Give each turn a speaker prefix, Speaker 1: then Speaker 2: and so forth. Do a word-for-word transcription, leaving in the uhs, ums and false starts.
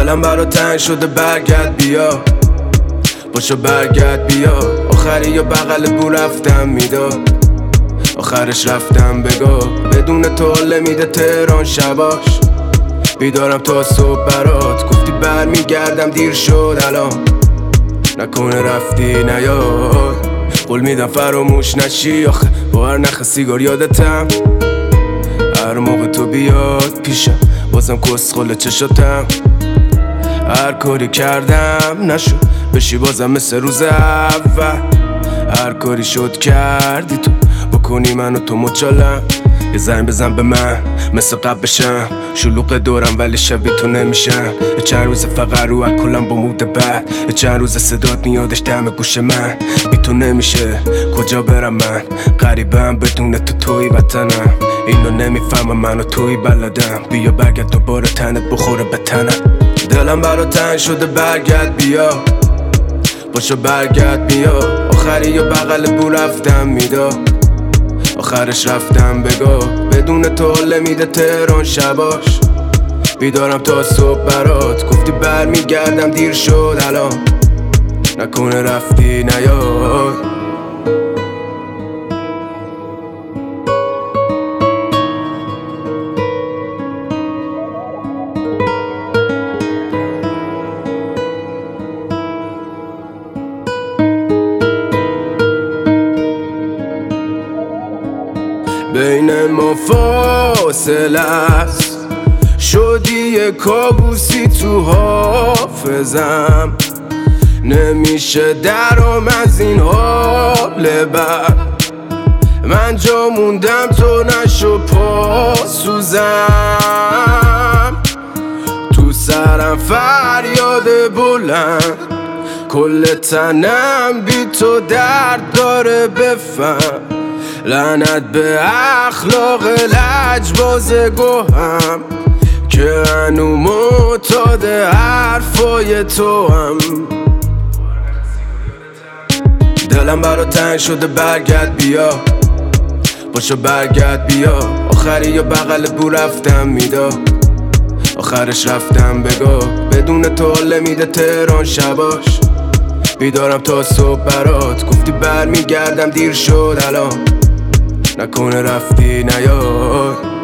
Speaker 1: دلم برا تنگ شده برگرد بیا، باشو برگرد بیا. آخری یا بغل بو رفتم میداد، آخرش رفتم بگو بدون تو حال میده تهران شباش. بیدارم تا صبح برات، گفتی برمیگردم دیر شد الان، نکنه رفتی نیاد. قول میدم فراموش نشی آخه با هر نخ سیگار یادتم. هر موقع تو بیاد پیشم بازم کسخل چشاتم. هر کاری کردم نشد بشی بازم مثل روز اول. هر کاری شد کردی تو بکنی منو تو مچالم. یه زنگ بزن به من مثل قبل بشم، شلوغ دورم ولی شبیه تو نمیشم. یه چند روز فقط رو اکلم با مود بد، یه چند روز صدات میادش دم گوش من. بی تو نمیشه کجا برم من، غریبم بدون تو توی وطنم. اینو نمیفهمم منو توی بلدم، بیا برگرد دوباره تنت بخوره به تنم. دلم برا تنگ شده برگرد بیا، باشو برگرد بیا. آخری یا بغل بو رفتم میداد، آخرش رفتم بگو بدون تو حال میده تهران شباش. بیدارم تا صبح برات، گفتی برمیگردم دیر شد الان، نکنه رفتی نیاد. بین ما فاصله است، شدی یه کابوسی تو حافظم. نمیشه درام از این حال بد، من جا موندم تو نشو پاسوزم. تو سرم فریاد بلند، کل تنم بی تو درد داره بفهم. لعنت به اخلاق لجباز گوهم که هنو معتاد حرفای تو هم. دلم برا تنگ شده برگرد بیا، باشو برگرد بیا. آخری یا بغل بو رفتم میداد، آخرش رفتم بگو بدون تو حال میده تهران شباش. بیدارم تا صبح برات، گفتی برمیگردم دیر شد الان، نکنه رفتی نیاد.